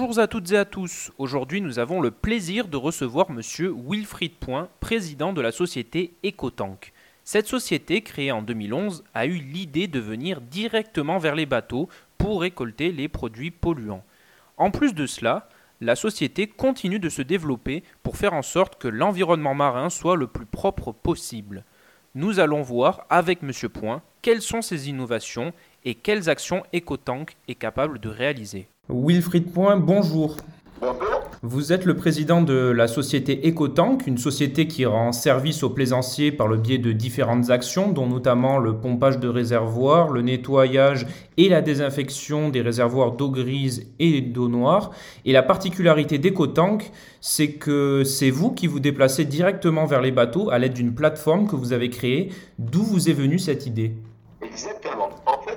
Bonjour à toutes et à tous. Aujourd'hui, nous avons le plaisir de recevoir Monsieur Wilfried Point, président de la société EcoTank. Cette société, créée en 2011, a eu l'idée de venir directement vers les bateaux pour récolter les produits polluants. En plus de cela, la société continue de se développer pour faire en sorte que l'environnement marin soit le plus propre possible. Nous allons voir avec Monsieur Point quelles sont ces innovations et quelles actions EcoTank est capable de réaliser. Wilfried Point, bonjour. Bonjour. Vous êtes le président de la société EcoTank, une société qui rend service aux plaisanciers par le biais de différentes actions, dont notamment le pompage de réservoirs, le nettoyage et la désinfection des réservoirs d'eau grise et d'eau noire. Et la particularité d'EcoTank, c'est que c'est vous qui vous déplacez directement vers les bateaux à l'aide d'une plateforme que vous avez créée. D'où vous est venue cette idée ? Exactement. En fait,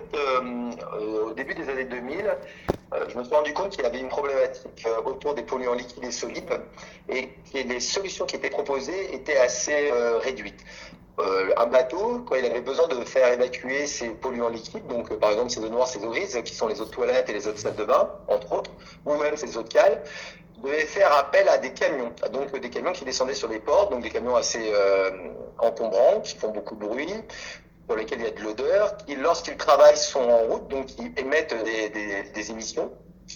au début des années 2000, je me suis rendu compte qu'il y avait une problématique autour des polluants liquides et solides et que les solutions qui étaient proposées étaient assez réduites. Un bateau, quand il avait besoin de faire évacuer ses polluants liquides, donc par exemple ses eaux noires, ses eaux grises, qui sont les eaux de toilette et les eaux de salle de bain, entre autres, ou même ses eaux de cale, devait faire appel à des camions, donc des camions qui descendaient sur les ports, donc des camions assez encombrants, qui font beaucoup de bruit, pour lesquels il y a de l'odeur, qui lorsqu'ils travaillent sont en route, donc ils émettent des émissions.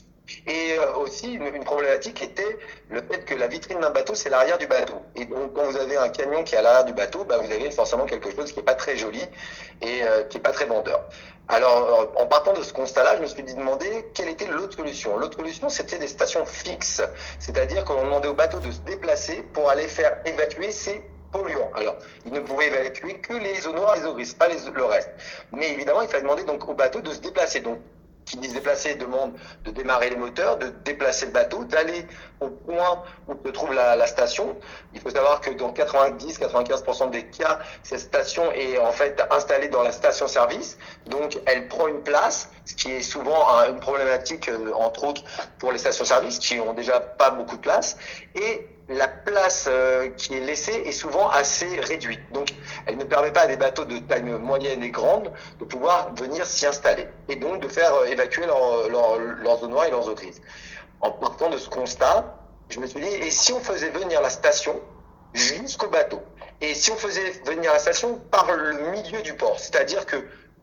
Et aussi une problématique était le fait que la vitrine d'un bateau, c'est l'arrière du bateau. Et donc quand vous avez un camion qui est à l'arrière du bateau, vous avez forcément quelque chose qui n'est pas très joli et qui n'est pas très vendeur. Alors en partant de ce constat-là, je me suis demandé quelle était l'autre solution. L'autre solution, c'était des stations fixes, c'est-à-dire qu'on demandait au bateau de se déplacer pour aller faire évacuer ses polluants. Alors, il ne pouvait évacuer que les eaux noires et les eaux grises, pas le reste. Mais évidemment, il fallait demander donc au bateau de se déplacer. Donc, qui dit se déplacer demande de démarrer les moteurs, de déplacer le bateau, d'aller au point où se trouve la station. Il faut savoir que dans 90-95% des cas, cette station est en fait installée dans la station-service. Donc, elle prend une place, ce qui est souvent une problématique, entre autres, pour les stations-service qui ont déjà pas beaucoup de place. Et la place qui est laissée est souvent assez réduite. Donc, elle ne permet pas à des bateaux de taille moyenne et grande de pouvoir venir s'y installer et donc de faire évacuer leurs eaux noires et leurs eaux grises. En partant de ce constat, je me suis dit, et si on faisait venir la station jusqu'au bateau? Et si on faisait venir la station par le milieu du port? C'est-à-dire que,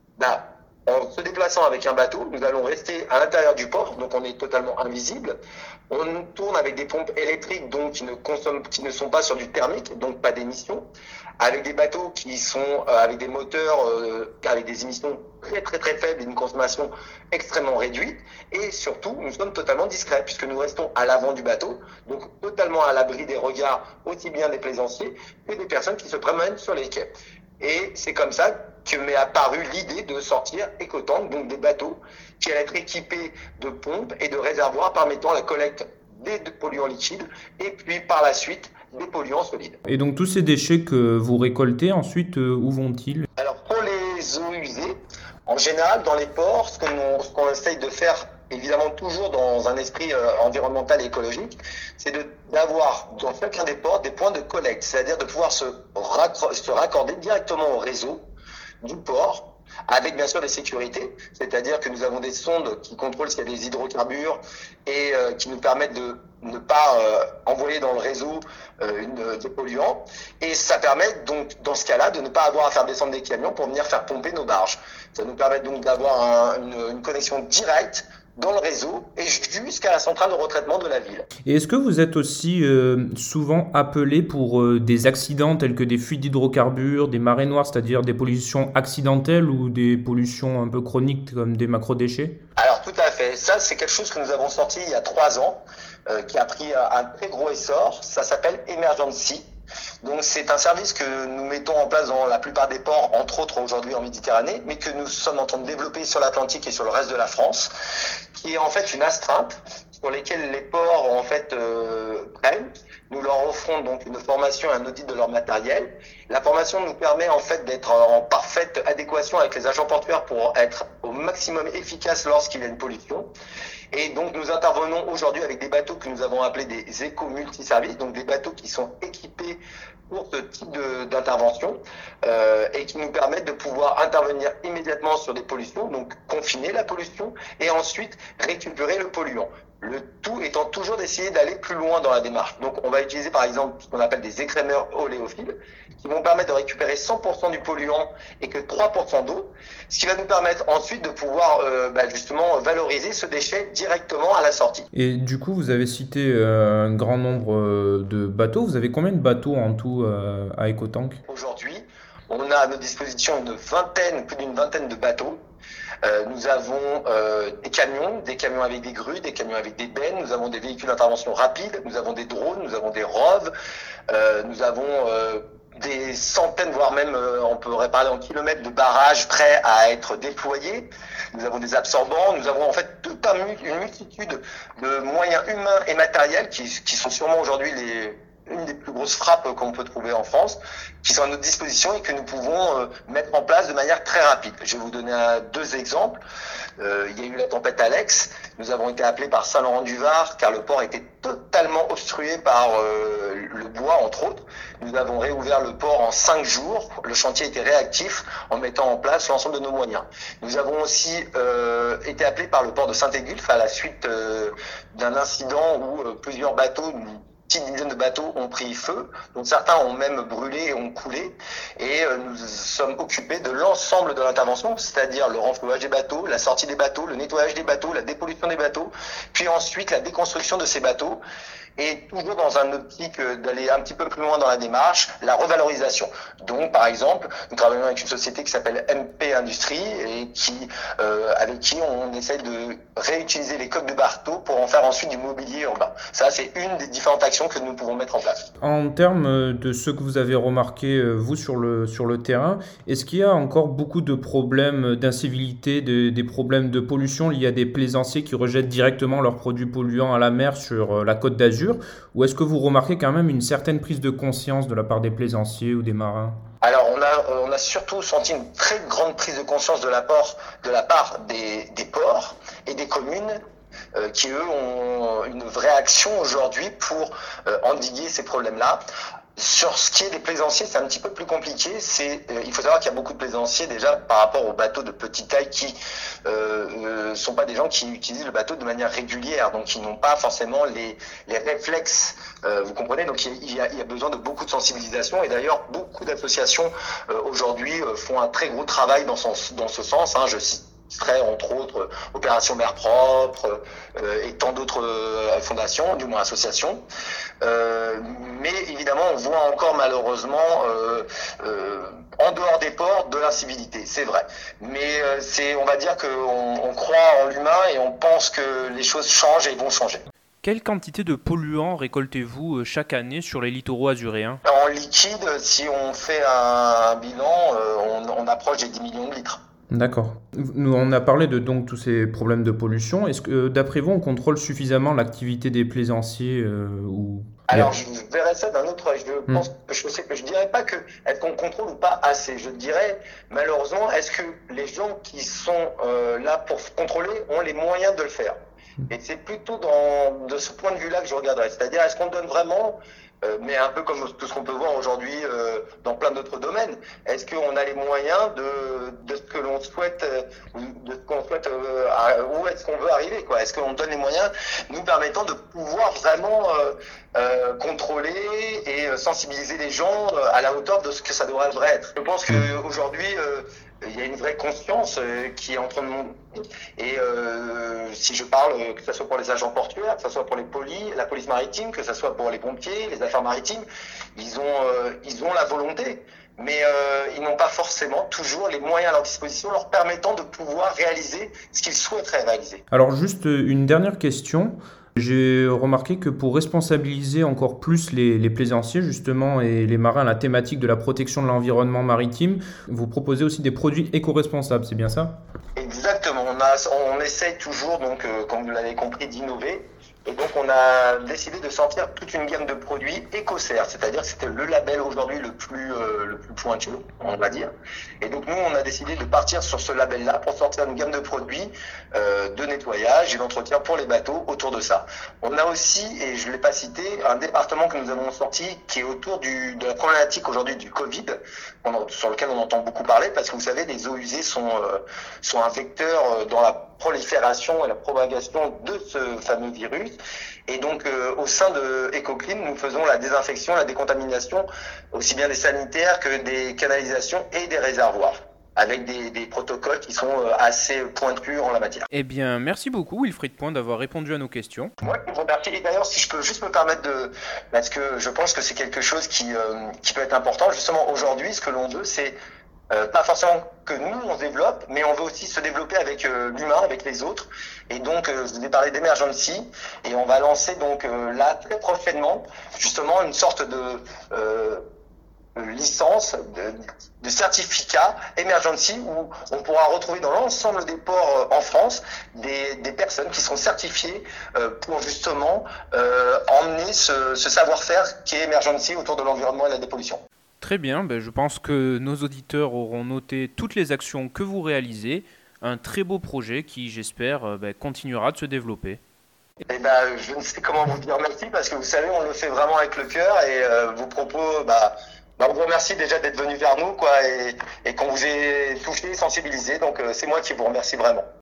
en se déplaçant avec un bateau, nous allons rester à l'intérieur du port, donc on est totalement invisible. On tourne avec des pompes électriques donc qui ne sont pas sur du thermique, donc pas d'émissions, avec des bateaux qui sont avec des moteurs avec des émissions très très très faibles et une consommation extrêmement réduite. Et surtout, nous sommes totalement discrets puisque nous restons à l'avant du bateau, donc totalement à l'abri des regards aussi bien des plaisanciers que des personnes qui se promènent sur les quais. Et c'est comme ça que m'est apparue l'idée de sortir EcoTank, donc des bateaux qui allaient être équipés de pompes et de réservoirs permettant la collecte des polluants liquides et puis par la suite des polluants solides. Et donc tous ces déchets que vous récoltez ensuite, où vont-ils ? Alors pour les eaux usées, en général dans les ports, ce qu'on essaye de faire, évidemment toujours dans un esprit environnemental et écologique, c'est d'avoir dans chacun des ports des points de collecte, c'est-à-dire de pouvoir se raccorder directement au réseau du port, avec bien sûr des sécurités, c'est-à-dire que nous avons des sondes qui contrôlent s'il y a des hydrocarbures et qui nous permettent de ne pas envoyer dans le réseau des polluants. Et ça permet donc, dans ce cas-là, de ne pas avoir à faire descendre des camions pour venir faire pomper nos barges. Ça nous permet donc d'avoir une connexion directe dans le réseau et jusqu'à la centrale de retraitement de la ville. Et est-ce que vous êtes aussi souvent appelé pour des accidents tels que des fuites d'hydrocarbures, des marées noires, c'est-à-dire des pollutions accidentelles ou des pollutions un peu chroniques comme des macrodéchets ? Alors tout à fait, ça c'est quelque chose que nous avons sorti il y a 3 ans, qui a pris un très gros essor, ça s'appelle Emergency. Donc c'est un service que nous mettons en place dans la plupart des ports, entre autres aujourd'hui en Méditerranée, mais que nous sommes en train de développer sur l'Atlantique et sur le reste de la France, qui est en fait une astreinte sur lesquelles les ports en fait prennent. Nous leur offrons donc une formation et un audit de leur matériel. La formation nous permet en fait d'être en parfaite adéquation avec les agents portuaires pour être au maximum efficace lorsqu'il y a une pollution. Et donc nous intervenons aujourd'hui avec des bateaux que nous avons appelés des éco-multiservices, donc des bateaux qui sont équipés pour ce type d'intervention et qui nous permettent de pouvoir intervenir immédiatement sur des pollutions, donc confiner la pollution et ensuite récupérer le polluant. Le tout tout étant toujours d'essayer d'aller plus loin dans la démarche. Donc on va utiliser par exemple ce qu'on appelle des écrémeurs oléophiles qui vont permettre de récupérer 100% du polluant et que 3% d'eau, ce qui va nous permettre ensuite de pouvoir justement valoriser ce déchet directement à la sortie. Et du coup, vous avez cité un grand nombre de bateaux. Vous avez combien de bateaux en tout à EcoTank ? Aujourd'hui, on a à notre disposition plus d'une vingtaine de bateaux. Nous avons des camions avec des grues, des camions avec des bennes, nous avons des véhicules d'intervention rapide, nous avons des drones, nous avons des ROV, nous avons des centaines, voire même, on pourrait parler en kilomètres de barrages prêts à être déployés. Nous avons des absorbants, nous avons en fait une multitude de moyens humains et matériels qui sont sûrement aujourd'hui une des plus grosses frappes qu'on peut trouver en France, qui sont à notre disposition et que nous pouvons mettre en place de manière très rapide. Je vais vous donner deux exemples. Il y a eu la tempête Alex. Nous avons été appelés par Saint-Laurent-du-Var car le port était totalement obstrué par le bois, entre autres. Nous avons réouvert le port en 5 jours. Le chantier était réactif en mettant en place l'ensemble de nos moyens. Nous avons aussi été appelés par le port de Saint-Égulphe à la suite d'un incident où plusieurs bateaux, petite dizaine de bateaux ont pris feu, donc certains ont même brûlé et ont coulé, et nous sommes occupés de l'ensemble de l'intervention, c'est-à-dire le renflouage des bateaux, la sortie des bateaux, le nettoyage des bateaux, la dépollution des bateaux, puis ensuite la déconstruction de ces bateaux, et toujours dans un optique d'aller un petit peu plus loin dans la démarche, la revalorisation. Donc, par exemple, nous travaillons avec une société qui s'appelle MP Industrie et avec qui on essaie de réutiliser les coques de bateaux pour en faire ensuite du mobilier urbain. Ça, c'est une des différentes actions que nous pouvons mettre en place. En termes de ce que vous avez remarqué, vous, sur le terrain, est-ce qu'il y a encore beaucoup de problèmes d'incivilité, des problèmes de pollution liés à des plaisanciers qui rejettent directement leurs produits polluants à la mer sur la Côte d'Azur? Ou est-ce que vous remarquez quand même une certaine prise de conscience de la part des plaisanciers ou des marins? Alors, on a surtout senti une très grande prise de conscience de la part des ports et des communes qui, eux, ont une vraie action aujourd'hui pour endiguer ces problèmes-là. Sur ce qui est des plaisanciers, c'est un petit peu plus compliqué. Il faut savoir qu'il y a beaucoup de plaisanciers déjà par rapport aux bateaux de petite taille qui sont pas des gens qui utilisent le bateau de manière régulière, donc ils n'ont pas forcément les réflexes. Vous comprenez, donc il y a besoin de beaucoup de sensibilisation, et d'ailleurs beaucoup d'associations aujourd'hui font un très gros travail dans ce sens. Je citerai entre autres Opération Mer Propre et tant d'autres fondations, du moins associations. Mais évidemment, on voit encore malheureusement en dehors des ports de l'incivilité, c'est vrai. Mais on va dire qu'on croit en l'humain et on pense que les choses changent et vont changer. Quelle quantité de polluants récoltez-vous chaque année sur les littoraux azuréens ? En liquide, si on fait un bilan, on approche des 10 millions de litres. D'accord. On a parlé de donc tous ces problèmes de pollution. Est-ce que, d'après vous, on contrôle suffisamment l'activité des plaisanciers Alors, je verrais ça d'un autre œil. Je dirais pas est-ce qu'on contrôle ou pas assez. Je dirais, malheureusement, est-ce que les gens qui sont là pour contrôler ont les moyens de le faire? Et c'est plutôt de ce point de vue-là que je regarderais. C'est-à-dire, est-ce qu'on donne vraiment, mais un peu comme tout ce qu'on peut voir aujourd'hui dans plein d'autres domaines, est-ce qu'on a les moyens de ce que l'on souhaite, de ce qu'on souhaite, où est-ce qu'on veut arriver, quoi? Est-ce qu'on donne les moyens nous permettant de pouvoir vraiment contrôler et sensibiliser les gens à la hauteur de ce que ça devrait être? Je pense qu'aujourd'hui, il y a une vraie conscience qui est en train de monter. Et si je parle, que ce soit pour les agents portuaires, que ce soit pour la police maritime, que ce soit pour les pompiers, les affaires maritimes, ils ont la volonté, mais ils n'ont pas forcément toujours les moyens à leur disposition leur permettant de pouvoir réaliser ce qu'ils souhaiteraient réaliser. Alors juste une dernière question. J'ai remarqué que pour responsabiliser encore plus les plaisanciers justement et les marins à la thématique de la protection de l'environnement maritime, vous proposez aussi des produits éco-responsables, c'est bien ça? Exactement, on essaye toujours, donc, comme vous l'avez compris, d'innover. Et donc on a décidé de sortir toute une gamme de produits EcoCert, c'est-à-dire que c'était le label aujourd'hui le plus pointu, on va dire. Et donc nous on a décidé de partir sur ce label-là pour sortir une gamme de produits de nettoyage et d'entretien pour les bateaux autour de ça. On a aussi, et je ne l'ai pas cité, un département que nous avons sorti qui est autour de la problématique aujourd'hui du Covid, sur lequel on entend beaucoup parler, parce que vous savez, les eaux usées sont un vecteur dans la prolifération et la propagation de ce fameux virus. Et donc, au sein de EcoClean, nous faisons la désinfection, la décontamination, aussi bien des sanitaires que des canalisations et des réservoirs, avec des protocoles qui sont assez pointus en la matière. Eh bien, merci beaucoup Wilfried Point d'avoir répondu à nos questions. Moi, je vous remercie. Et d'ailleurs, si je peux juste me permettre parce que je pense que c'est quelque chose qui peut être important. Justement, aujourd'hui, ce que l'on veut, c'est pas forcément que nous on se développe, mais on veut aussi se développer avec l'humain, avec les autres. Et donc, je vous ai parlé d'Emergency, et on va lancer donc là très prochainement justement une sorte de licence, de certificat Emergency, où on pourra retrouver dans l'ensemble des ports en France des personnes qui sont certifiées pour justement emmener ce savoir-faire qui est Emergency autour de l'environnement et de la dépollution. Très bien, je pense que nos auditeurs auront noté toutes les actions que vous réalisez. Un très beau projet qui, j'espère, continuera de se développer. Je ne sais comment vous dire merci, parce que vous savez, on le fait vraiment avec le cœur, et vos propos, on vous remercie déjà d'être venu vers nous, et qu'on vous ait touché, sensibilisé. Donc c'est moi qui vous remercie vraiment.